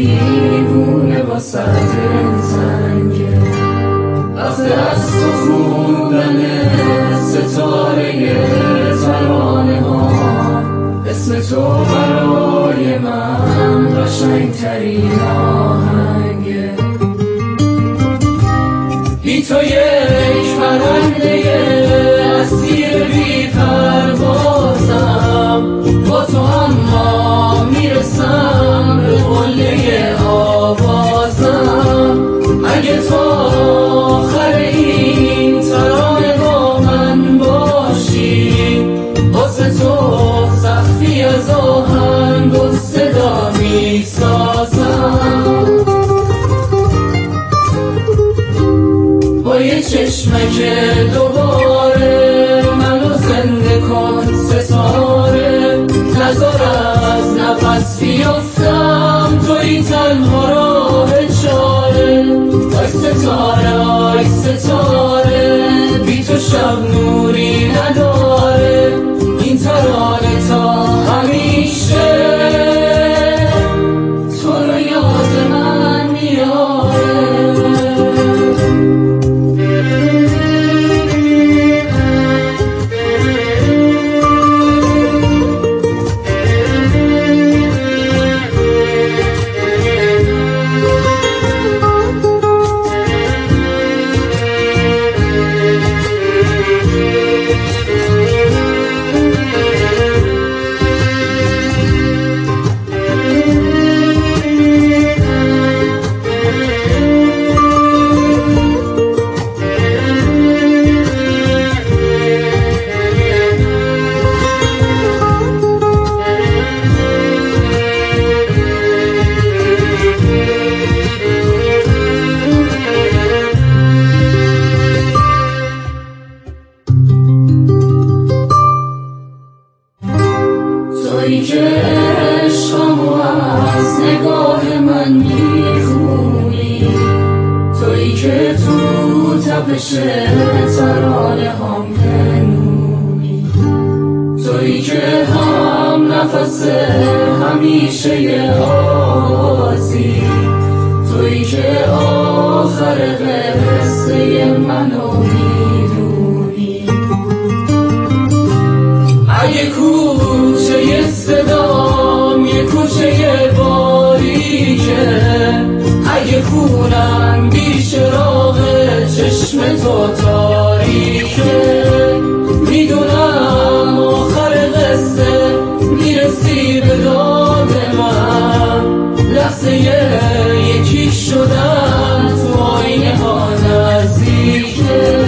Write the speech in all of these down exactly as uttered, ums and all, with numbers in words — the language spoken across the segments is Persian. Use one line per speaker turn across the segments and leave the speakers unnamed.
دیوونه با سر تنگه وقت از تو خوندن ستاره ترانه ها اسم تو برای من قشنگ ترین آهنگه بی تو یک پرنده اسیر بی پروازم با تو اما میرسم به قله آوازم اگه تو آخر این ترانه با من باشی واسه تو سخفی از آهنگ و صدا میسازم با یه چشمک دوباره منو زنده کن ستاره نذار از نفس بیفتم توی تنها راه چاره آی ستاره آی ستاره بی تو شب نوری نداره این ترانه تا همیشه تو رو یاد من میاره تویی که عشقمو از نگاه من میخونی تویی که تو تپش ترانه هم پنهونی تویی که هم نفس همیشه یه آوازی تویی که آخر قصه منو میدونی اگه کوچه یه صدام یه کوچه باریکه اگه خونم بی چراغ چشم تو تاریکه میدونم آخر قصه میرسی به داد من لحظه یکی شدن تو آینه ها نزدیکه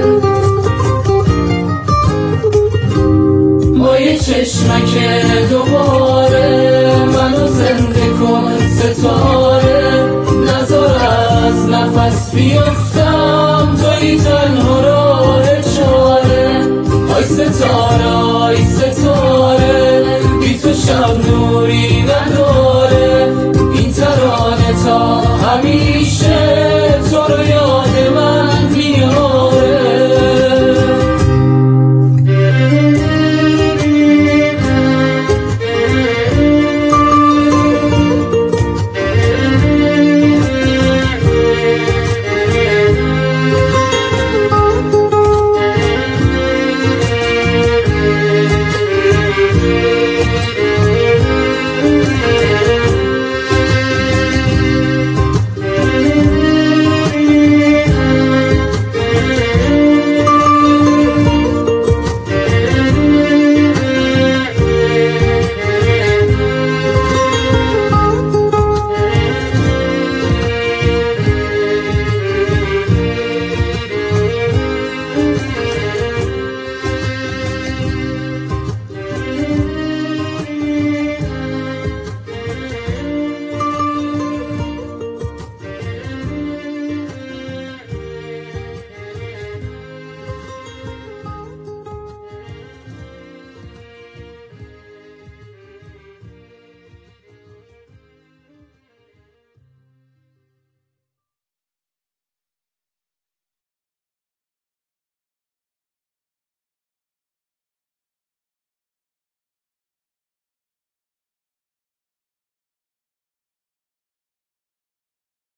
با یه چشمک دوباره منو زنده کن ستاره نذار از نفس بیفتم توی تنها راه چاره آی ستاره آی ستاره بی تو شب نوری نداره این ترانه تا همین